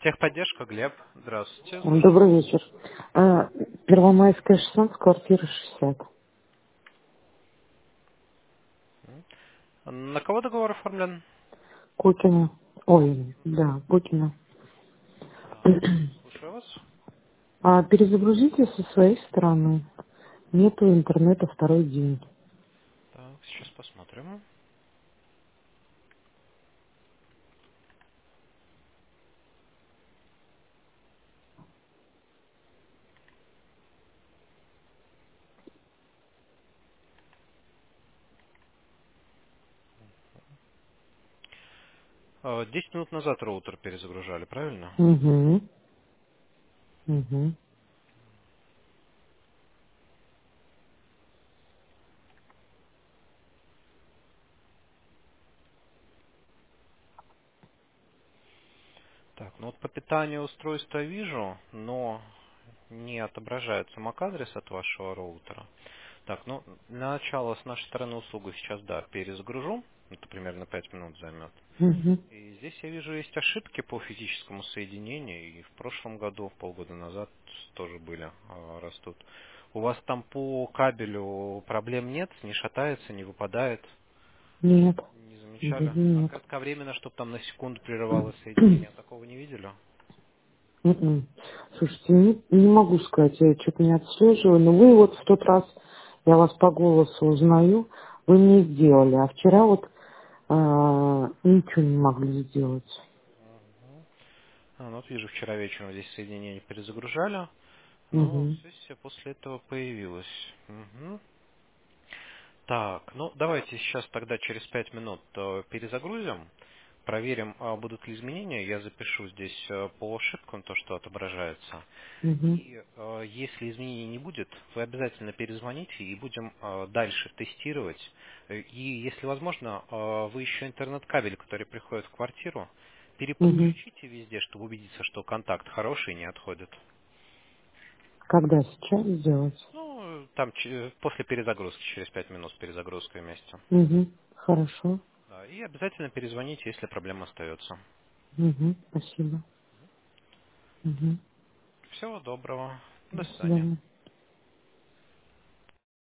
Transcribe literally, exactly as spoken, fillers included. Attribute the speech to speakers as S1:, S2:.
S1: Техподдержка, Глеб. Здравствуйте, слушаю
S2: Добрый
S1: вас.
S2: вечер. А, Первомайская шестнадцать, квартира шестьдесят.
S1: М. На кого договор оформлен?
S2: Кукина. Ой, да, Кукина.
S1: Так, слушаю вас.
S2: А перезагрузите со своей стороны. Нету интернета второй день.
S1: Так, сейчас посмотрим. А, десять минут назад роутер перезагружали, правильно?
S2: Угу, угу.
S1: Так, ну вот по питанию устройства вижу, но не отображается эм эй си-адрес от вашего роутера. Так, ну, для начала с нашей стороны услугу сейчас, да, перезагружу. Это примерно пять минут займет.
S2: Угу.
S1: И здесь я вижу, есть ошибки по физическому соединению, и в прошлом году, полгода назад тоже были, а, растут. У вас там по кабелю проблем нет, не шатается, не выпадает,
S2: Нет,
S1: не замечали?
S2: вроде
S1: А
S2: нет.
S1: кратковременно, чтобы там на секунду прерывалось соединение, такого не видели?
S2: Мгм. Слушайте, не, не могу сказать, я что-то не отслеживаю, но вы вот в тот раз, я вас по голосу узнаю, вы мне сделали, а вчера вот а, ничего не могли сделать.
S1: А, ну вот вижу, вчера вечером здесь соединение перезагружали, но
S2: Угу,
S1: сессия после этого появилась. Мгм. Так, ну давайте сейчас тогда через пять минут э, перезагрузим, проверим, а, будут ли изменения. Я запишу здесь э, по ошибкам то, что отображается.
S2: угу,
S1: И э, если изменений не будет, вы обязательно перезвоните и будем э, дальше тестировать. Э, И если возможно, э, вы еще интернет-кабель, который приходит в квартиру,
S2: угу.
S1: переподключите везде, чтобы убедиться, что контакт хороший и не отходит.
S2: Когда сейчас сделать?
S1: Ну, там че- после перезагрузки, через пять минут с перезагрузкой вместе.
S2: Угу. Хорошо.
S1: Да, и обязательно перезвоните, если проблема остается.
S2: Угу. Спасибо. Угу.
S1: Всего доброго. До
S2: До
S1: свидания.
S2: свидания.